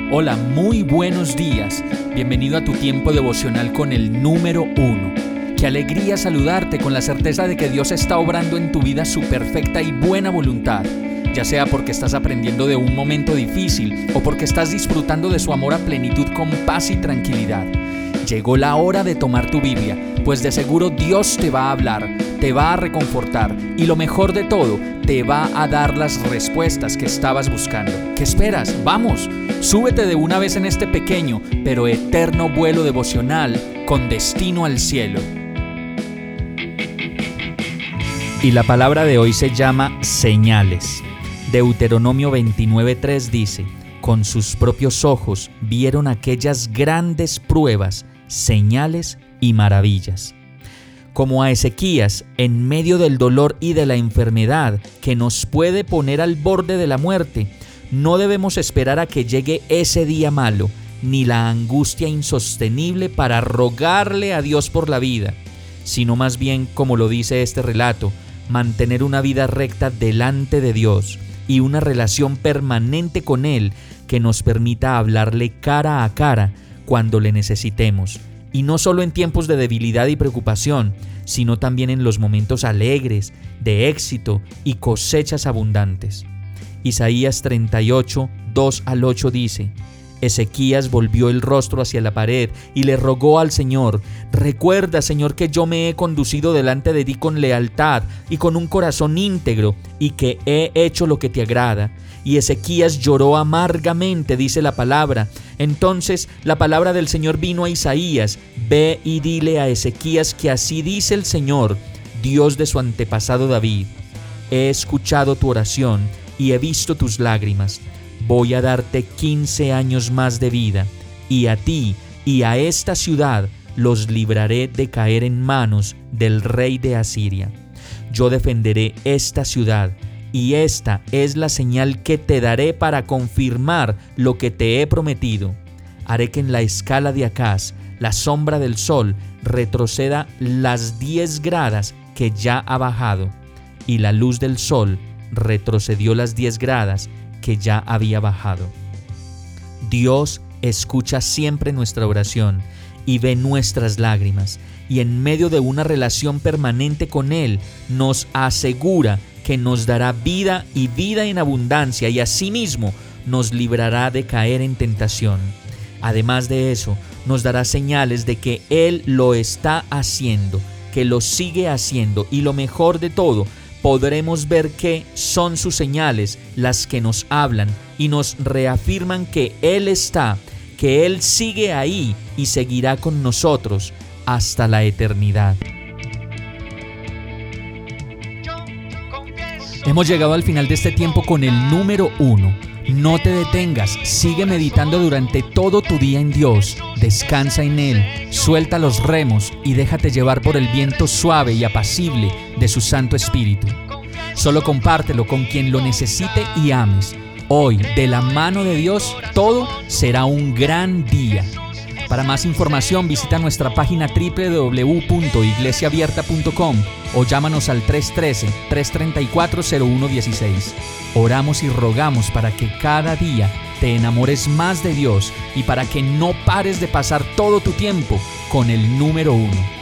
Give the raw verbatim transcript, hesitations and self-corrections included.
Hola, muy buenos días. Bienvenido a tu tiempo devocional con el número uno. Qué alegría saludarte con la certeza de que Dios está obrando en tu vida su perfecta y buena voluntad, ya sea porque estás aprendiendo de un momento difícil o porque estás disfrutando de su amor a plenitud con paz y tranquilidad. Llegó la hora de tomar tu Biblia, pues de seguro Dios te va a hablar, te va a reconfortar y lo mejor de todo, te va a dar las respuestas que estabas buscando. ¿Qué esperas? ¡Vamos! Súbete de una vez en este pequeño pero eterno vuelo devocional con destino al cielo. Y la palabra de hoy se llama señales. Deuteronomio veintinueve tres dice: con sus propios ojos vieron aquellas grandes pruebas, señales y maravillas. Como a Ezequías, en medio del dolor y de la enfermedad que nos puede poner al borde de la muerte, no debemos esperar a que llegue ese día malo, ni la angustia insostenible para rogarle a Dios por la vida, sino más bien, como lo dice este relato, mantener una vida recta delante de Dios y una relación permanente con Él que nos permita hablarle cara a cara cuando le necesitemos, y no solo en tiempos de debilidad y preocupación, sino también en los momentos alegres, de éxito y cosechas abundantes. Isaías treinta y ocho, dos al ocho dice: Ezequías volvió el rostro hacia la pared y le rogó al Señor: recuerda, Señor, que yo me he conducido delante de ti con lealtad y con un corazón íntegro, y que he hecho lo que te agrada. Y Ezequías lloró amargamente, dice la palabra. Entonces la palabra del Señor vino a Isaías: ve y dile a Ezequías que así dice el Señor, Dios de su antepasado David: he escuchado tu oración y he visto tus lágrimas. Voy a darte quince años más de vida, y a ti y a esta ciudad los libraré de caer en manos del rey de Asiria. Yo defenderé esta ciudad, y esta es la señal que te daré para confirmar lo que te he prometido. Haré que en la escala de Acaz, la sombra del sol, retroceda las diez gradas que ya ha bajado, y la luz del sol retrocedió las diez gradas que ya había bajado. Dios escucha siempre nuestra oración y ve nuestras lágrimas, y en medio de una relación permanente con Él nos asegura que nos dará vida y vida en abundancia, y asimismo nos librará de caer en tentación. Además de eso, nos dará señales de que Él lo está haciendo, que lo sigue haciendo, y lo mejor de todo, podremos ver que son sus señales las que nos hablan y nos reafirman que Él está, que Él sigue ahí y seguirá con nosotros hasta la eternidad. Hemos llegado al final de este tiempo con el número uno. No te detengas, sigue meditando durante todo tu día en Dios, descansa en Él, suelta los remos y déjate llevar por el viento suave y apacible de su Santo Espíritu. Solo compártelo con quien lo necesite y ames. Hoy, de la mano de Dios, todo será un gran día. Para más información, visita nuestra página doble u doble u doble u punto iglesia abierta punto com o llámanos al tres uno tres, tres tres cuatro, cero uno uno seis. Oramos y rogamos para que cada día te enamores más de Dios y para que no pares de pasar todo tu tiempo con el número uno.